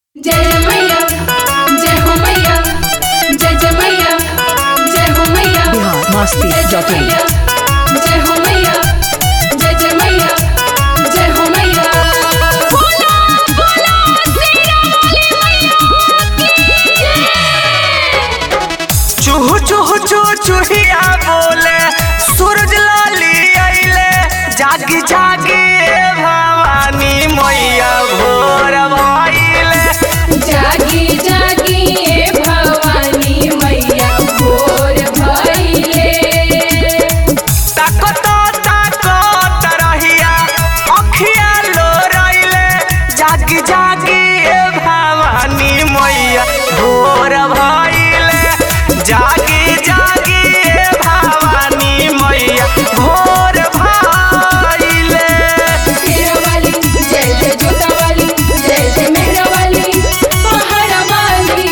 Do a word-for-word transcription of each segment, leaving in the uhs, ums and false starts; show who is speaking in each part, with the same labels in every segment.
Speaker 1: जय मैया जय हो मैया जय जय मैया जय हो मैया
Speaker 2: बिहार मस्ती
Speaker 1: जय
Speaker 2: डॉट इन
Speaker 1: मैया जय हो मैया जय जय मैया जय हो मैया बोला बोला सिया वाली मैया की जय।
Speaker 3: चूहू चूहू चूहू चूहिया बोले सूरज लाली आइले जागी जागी ए भवानी मैया भोर भइले
Speaker 1: जागी जागी ए भवानी मैया भोर भइले
Speaker 3: ताकत ताकत रहिया अखिया लोराइले जागी जागी ए भवानी मैया भोर भइले जागी जागी ए भवानी मैया भोर भइले
Speaker 1: शेरा वाली जय जय जोता वाली जय जय मेहरा वाली पहाड़ा वाली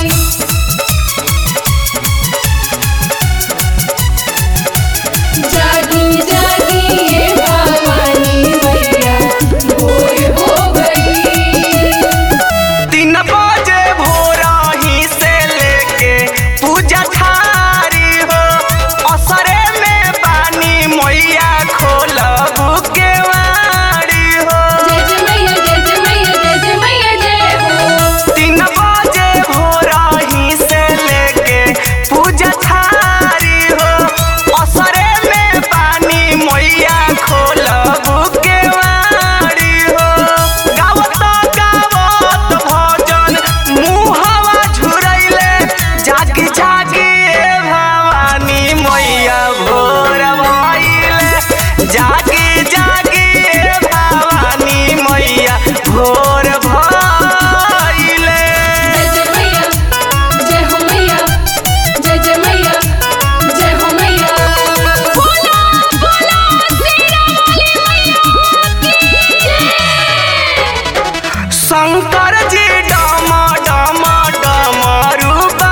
Speaker 1: जागी जागी ये भवानी मैया भोर हो गई।
Speaker 3: तीन बजे भोरही से लेके पूजा थारी हो असरे में पानी मैया खोलब के वारी हो
Speaker 1: जय जय मैया जय जय मैया जय जय मैया जय हो।
Speaker 3: तीन बजे भोरही से लेके पूजा थारी हो असरे में पानी मैया खोलब के वारी हो गावत गावत भजन मुहवा झुरैले जागी जागी ए भवानी मैया भोर भइले जागी जागी ए भवानी मैया भोर भइले
Speaker 1: जय जय मैया जय हो मैया जय जय मैया जय हो मैया बोला बोला सिया वाली मैया की जय।
Speaker 3: शंकर जी डम डम डमरू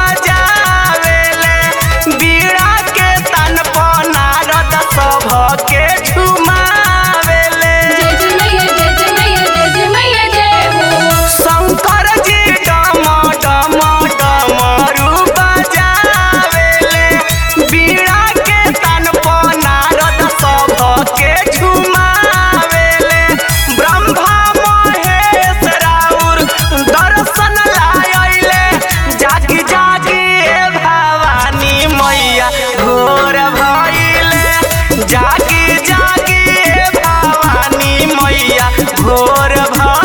Speaker 3: बजावेले बीड़ा के तन पर नारद सभ के झुमावेले
Speaker 1: जय जय मैया जय जय मैया जय जय मैया जय हो।
Speaker 3: शंकर जी डम डम डमरू बजावेले बीड़ा के तन पर नारद सभ के झुमावेले ब्रह्मा महेश राउर दर्शन लायले जागी जागी ए भवानी मैया भोर भइले जागी जागी ए भवानी मैया भोर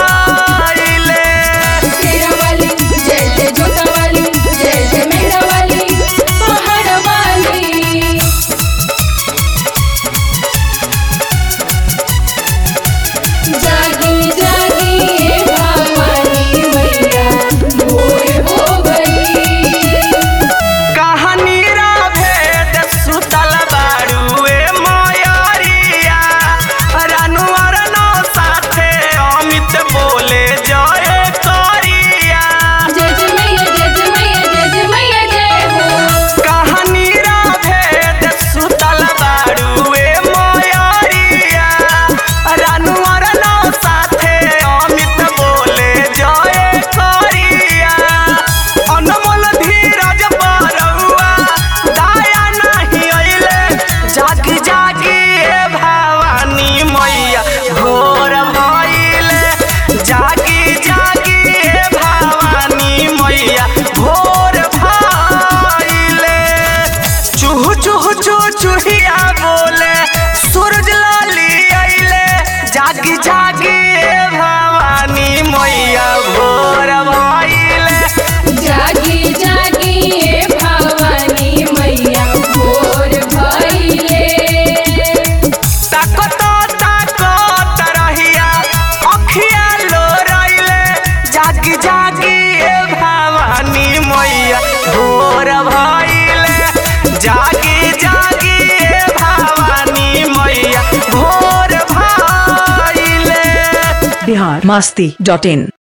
Speaker 3: भइले
Speaker 1: शेरा वाली जय जय जोता वाली जय जय मेहरा वाली पहाड़ा वाली जागी जागी ये भवानी मैया भोर हो गई।
Speaker 3: कहानी रा भेद सुतल बाड़ुए मयरिया रानू अरनो साथे अमित बोले जय करिया
Speaker 1: जय जय मैया जय जय मैया जय जय मैया जय हो।
Speaker 3: कहानी रा भेद सुतल बाड़ुए मयरिया रानू अरनो साथे अमित बोले जय करिया अनमोल धीरज बरौआ दया नहीं अइले जागी जागी ए भवानी मैया भोर भइले जागी जागी ए भवानी मैया भोर भइले चूहू चूहू चूहू चूहिया बोले सूरज लाली आइले जागी जागी ए भवानी मैया भोर भइले
Speaker 1: जागी जागी ये भवानी मैया भोर भइले
Speaker 3: ताकत ताकत रहिया अखिया लोराइले जागी जागी ए भवानी मैया भोर भइले जागी जागी ए भवानी मैया भोर भइले
Speaker 2: बिहार मस्ती डॉट इन